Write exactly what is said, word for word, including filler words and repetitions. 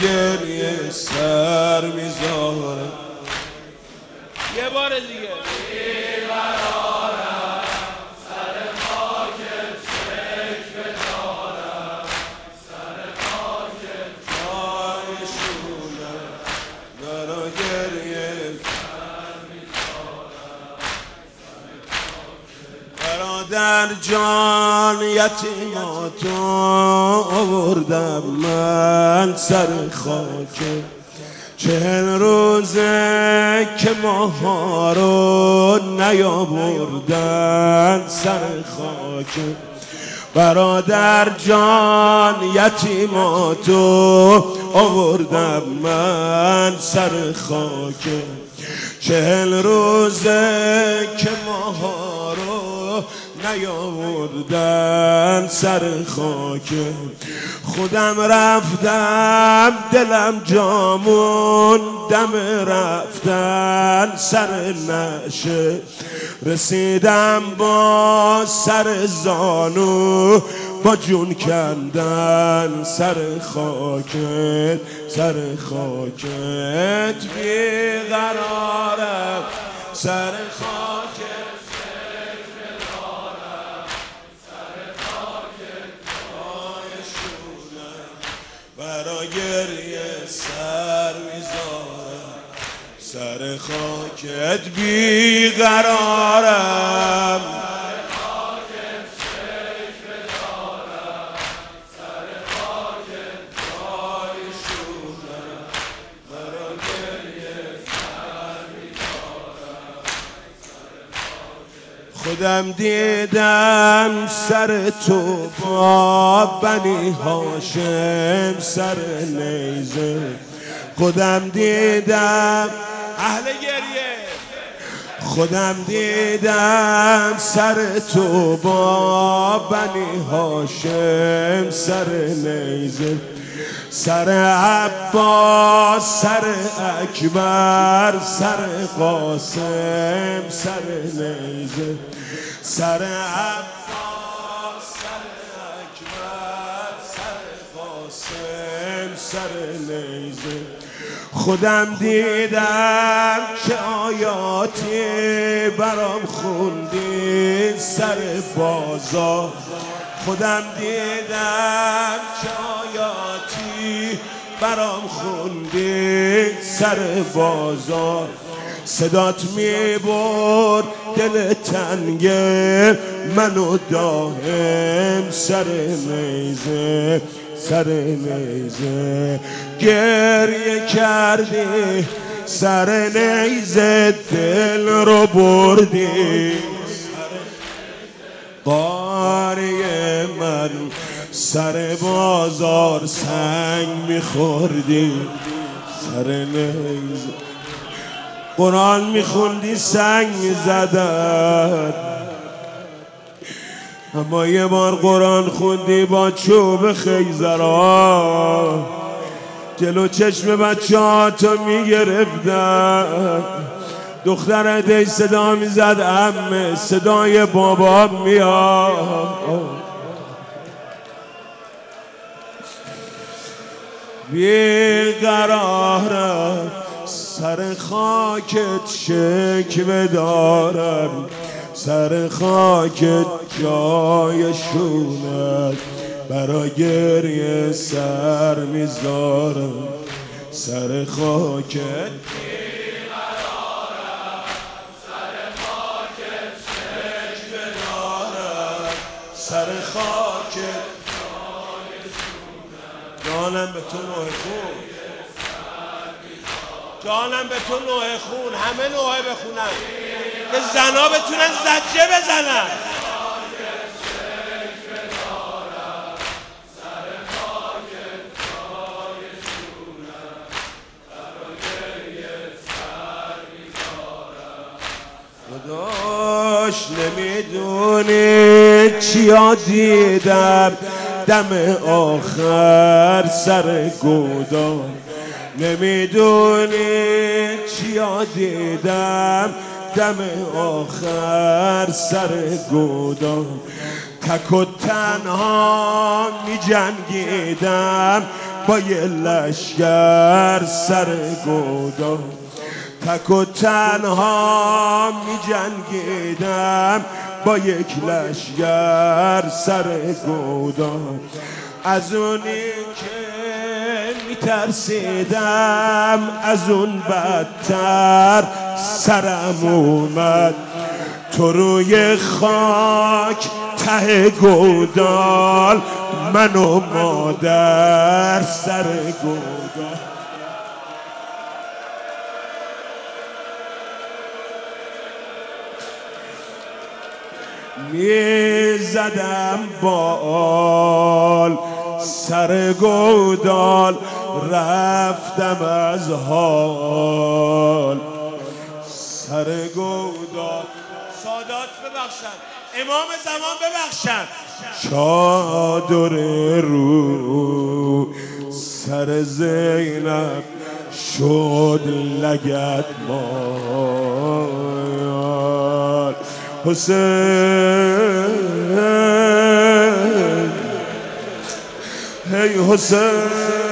گریه سر میذارم. یه بار دیگه در جان یتیماتو آوردم من سر خاک. چهل روزه که ماها رو نیاوردن سر خاک. برادر جان یتیماتو آوردم من سر خاک. چهل روزه که ماها رو نیاوردن سر خاک. خودم رفتم دلم جامون دم رفتن سر نشه. رسیدم با سر زانو با جون کندن سر خاکت سر خاکت بیقرارم سر خاکت برا گریه سر میذارم سر خاکت بیقرارم. خودم دیدم سر تو با بنی هاشم سر نیزه. خودم دیدم اهل گریه خودم دیدم سر تو با بنی هاشم سر نیزه. سر عباس سر اکبر سر قاسم سر نیزه. سر عباس سر اکبر سر قاسم سر نیزه. خودم دیدم که آیاتی برام خوندی سر بازار. خودم دیدم که آیاتی برام خوندی سر بازار. صدات میبرد دل تنگ منو داهم سر نیزه سر نیزه. گریه کردی سر نیزه دل رو بردی. قاری من سر بازار سنگ میخوردی سر نیزه. قرآن میخوندی سنگ میزدن. اما یه بار قرآن خوندی با چوب خیزران جلو چشم بچه ها تو میگرفتن. دخترت ای صدا میزد عمه صدای بابا میاد. بیقرارم سر خاکت شکوه دارم سر خاکت جای شونت برا گریه سر میذارم سر خاکت سر خاکت جانم به تو نوح خون جانم به تو نوح خون همه نوحه بخونن که زنا بتونن زجه بزنن. خداش نمیدونی چیا دیدم دم آخر سر گودان. نمیدونی چیا دیدم دم آخر سر گودان. تک و تنها می جنگیدم با یه لشگر سر گودال، تک و تنها می جنگیدم با یک لشگر سر گودال. از اونی که می ترسیدم از اون بدتر سرم اومد. تو روی خاک ته گودال، من و مادر سر گودال. می زدم بال سر گودال، رفتم از حال سر گودال. سادات ببخشن، امام زمان ببخشن. چادر رو سر زینب شد لگد مال. حسین، هی حسین،